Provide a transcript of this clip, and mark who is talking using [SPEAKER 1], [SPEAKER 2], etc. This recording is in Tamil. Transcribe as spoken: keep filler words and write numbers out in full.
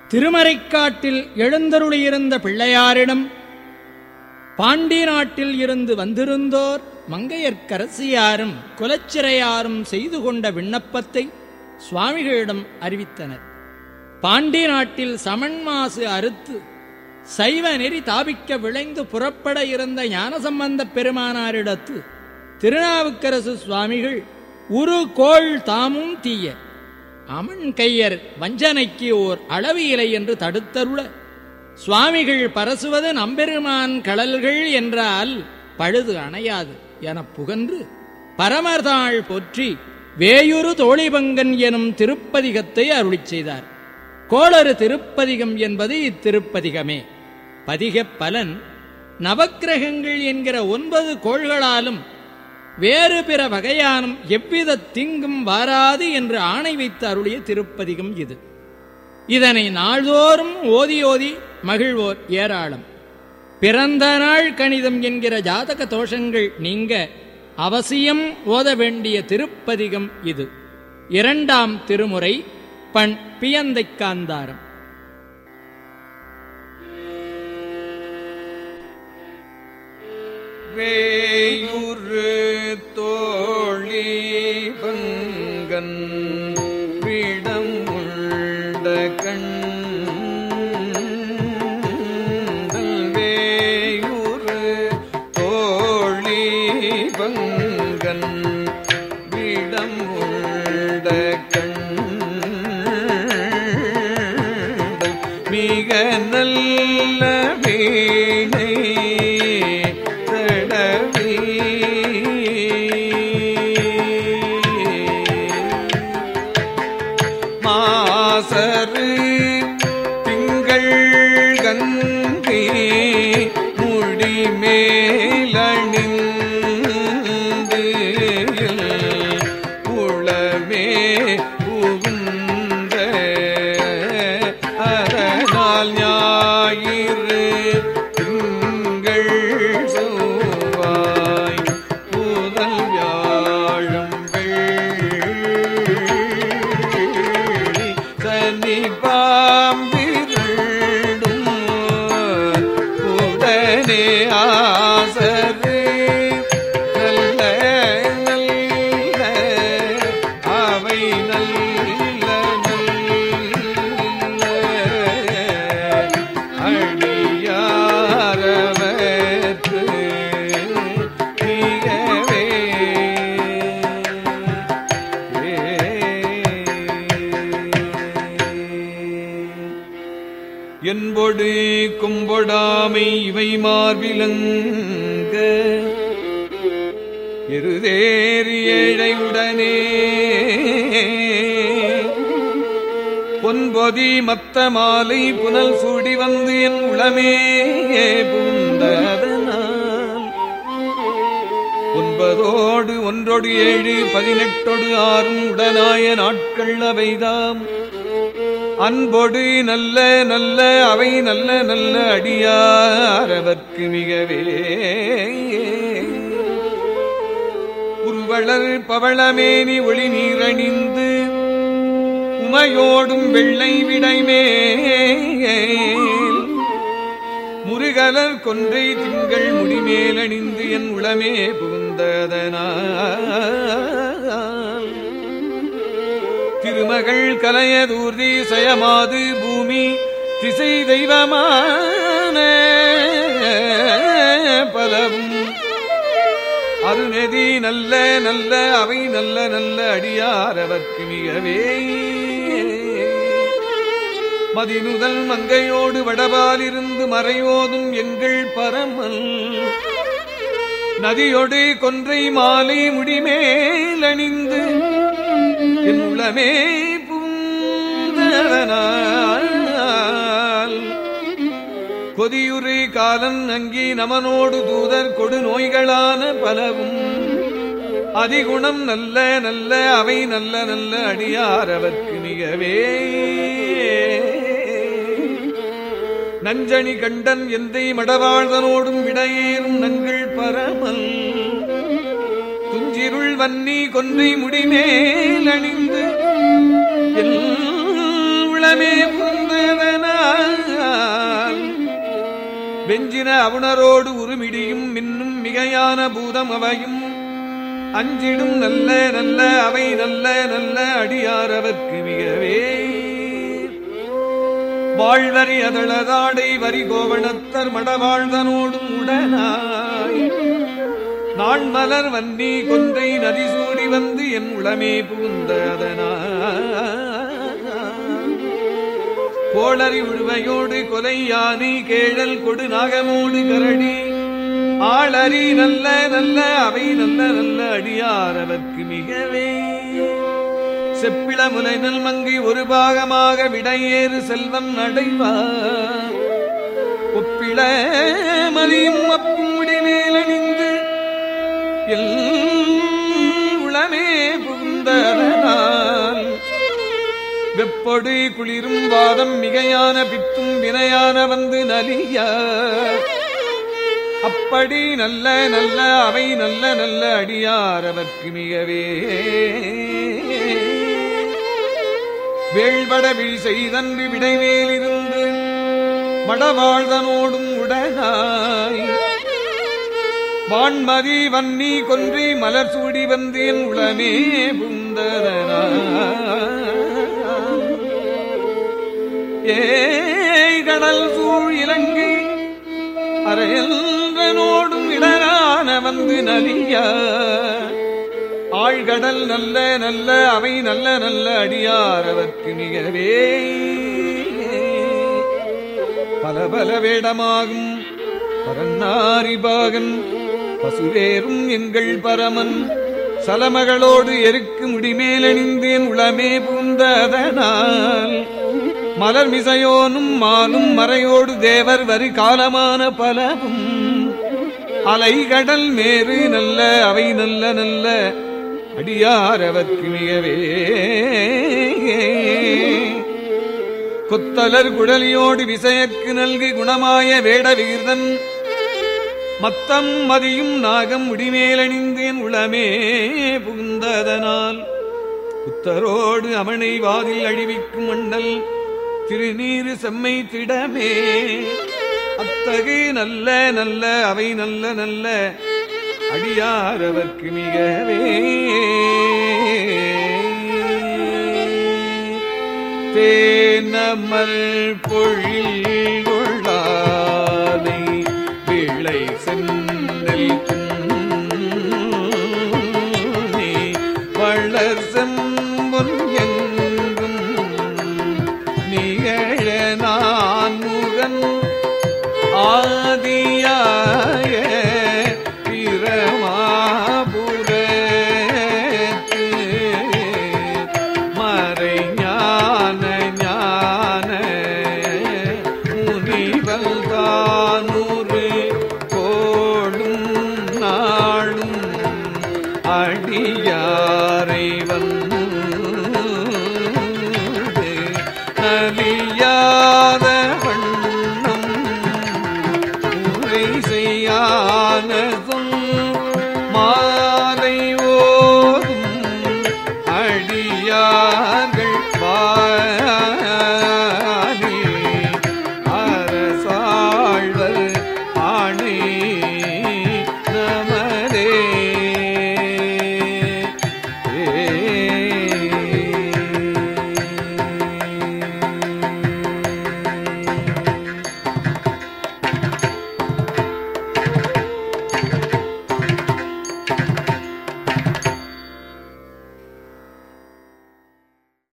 [SPEAKER 1] திருமறைக்காட்டில் எழுந்தருளியிருந்த பிள்ளையாரிடம் பாண்டி நாட்டில் இருந்து வந்திருந்தோர் மங்கையர்க்கரசியாரும் குலச்சிறையாரும் செய்து கொண்ட விண்ணப்பத்தை சுவாமிகளிடம் அறிவித்தனர். பாண்டி நாட்டில் சமன்மாசு அறுத்து சைவ நெறி தாபிக்க விளைந்து புறப்பட இருந்த ஞானசம்பந்தப் பெருமானாரிடத்து திருநாவுக்கரசு சுவாமிகள் உரு கோள் தாமும் தீய அமன் கையர் வஞ்சனைக்கு ஓர் அளவு இலை என்று தடுத்தருள, சுவாமிகள் பரசுவது நம்பெருமான் கடல்கள் என்றால் பழுது அணையாது எனப் புகன்று பரமர்தாள் போற்றி வேயுறு தோழிபங்கன் எனும் திருப்பதிகத்தை அருளிச் செய்தார். கோளறு திருப்பதிகம் என்பது இத்திருப்பதிகமே. பதிகப் பலன் நவக்கிரகங்கள் என்கிற ஒன்பது கோள்களாலும் வேறு பிற வகையானும் எவ்வித தீங்கும் வாராது என்று ஆணை வைத்து அருளிய திருப்பதிகம் இது. இதனை நாள்தோறும் ஓதி ஓதி மகிழ்வோர் ஏராளம். பிறந்த நாள் கணிதம் என்கிற ஜாதக தோஷங்கள் நீங்க அவசியம் ஓத வேண்டிய திருப்பதிகம் இது. இரண்டாம் திருமுறை, பண் பியந்தைக் காந்தாரம்.
[SPEAKER 2] வேயுறு தோழி பங்கன் விடம் உண்ட கண் வேயுறு தோழி பங்கன் விடம் உண்ட கண் மிக நல்ல வீணை மாசரு திங்கள் கங்கை முடிமேலணிந்து உளமே புகுந்த அதனால் ஞாயிறு திங்கள் செவ்வாய் புதல் வியாழம் சனி பாம்பிரண்டும் உடனே ஆசரு நல்ல நல்ல அவை நல்ல நல்ல அடியாரவற்று மிகவே என்பொடு கும்பொடாமை இவை மார்பிலங்க எருதேறி ஏழையுடனே பொன்பொதி மத்த மாலை புனல் சூடி வந்து என் உளமே புந்ததனால் ஒன்பதோடு ஒன்றொடு ஏழு பதினெட்டொடு ஆறும் உடனாய நாட்கள் அவைதாம் அன்பொடு நல்ல நல்ல அவை நல்ல நல்ல அடியாரவர்க்கு மிகவே உருவளர் பவளமேனி ஒளி நீரணிந்து உமையோடும் வெள்ளை விடைமேல் முருகலர் கொன்றை திங்கள் முடிமேலணிந்து என் உளமே புகுந்ததனால் திருமகள் கலையதூர்தி சயமாது பூமி திசை தெய்வமான பலவும் அருநெதி நல்ல நல்ல அவை நல்ல நல்ல அடியாரவர்க்கு மிகவே மதிநுதல் மங்கையோடு வடபாலிருந்து மறையோதும் எங்கள் பரமல் நதியொடு கொன்றை மாலை முடிமேலணிந்து என் உளமே புந்ததனால் கொதியுரை காலன் அங்கி நமனோடு தூதர் கொடு நோய்களான பலவும் அதிகுணம் நல்ல நல்ல அவை நல்ல நல்ல அடியாரவர்க்கு மிகவே நஞ்சணி கண்டன் எந்தை மடவாழ்தனோடும் விடையேறும் நங்கள் பரமல் துஞ்சிருள் வன்னி கொன்றை முடிமேல் அணிந்து எல் உளமே புந்ததனால் வெஞ்சின அவுணரோடு உருமிடியும் மின்னும் மிகையான பூதம் அவையும் அஞ்சிடும் நல்ல நல்ல அவை நல்ல நல்ல அடியாரவர்க்கு மிகவே வாழ்வரி அதளதாடை வரி கோவணத்தர் மடவாழ்தனோடும் உடனாய் நான் மலர் வன்னி கொன்றை நதி சூடி வந்து என் உளமே புகுந்த அதனால் கோளறி உழுவையோடு கொலை யானை கேழல் கொடு நாகமோடு கரடி ஆளறி நல்ல நல்ல அவை நல்ல நல்ல அடியாரவர்க்கு மிகவே செப்பிள முலை நல் மங்கி ஒரு பாகமாக விடையேறு செல்வம் அடைவார் ஒப்பிள மதியும் அப்புமுடி மேலணிந்து எல் உளமே புகுந்ததனால் வெப்பொடு குளிரும் வாதம் மிகையான பித்தும் வினையான வந்து நலிய அப்படி நல்ல நல்ல அவை நல்ல நல்ல அடியாரவர்க்கு மிகவே வேள்பட விழி செய்தன்று விடைமேலிருந்து மடவாழ்தனோடும் உடனாய் வான்மதி வன்னி கொன்றை மலர் சூடி வந்து என் உளமே புந்தரனாய் ஏய் கடல் சூழ் இலங்கை அரையன்றனோடும் இடரான வந்து நலிய ஆழ்கடல் நல்ல நல்ல அவை நல்ல நல்ல அடியாரவர்க்கு மிகவே பல பல வேடமாகும் பரநாரிபாகன் பசுவேரும் எங்கள் பரமன் சலமகளோடு எருக்கு முடிமேலணிந்தேன் உளமே பூந்ததனால் மலர் மிசையோனும் மாலும் மறையோடு தேவர் வரி காலமான பலவும் அலைகடல் மேறு நல்ல அவை நல்ல நல்ல அடியாரவர்க்கு மிகவே கொத்தலர் குழலியோடு விசையற்கு நல்கி குணமாய வேட வீர்தன் மத்தம் மதியும் நாகம் முடிமேலணிந்தேன் உளமே புகுந்ததனால் புத்தரோடு அமனை வாதில் அழிவிக்கும் மண்டல் திருநீரு செம்மை திடமே அத்தகு நல்ல நல்ல அவை நல்ல நல்ல அடியாரவர்க்கு மிகவே தேனமல் பொழில் கொள்ளாதை விளை சென்னல் நீ வளர் செம்பொன் எங்கும் நிகழ நான் முகன் ஆதியாய பிரமாபுரத்து மறை ஞான ஞான முனிவல் தானூறு கோடும் நாளும் அடியாரை வந்து நலியாத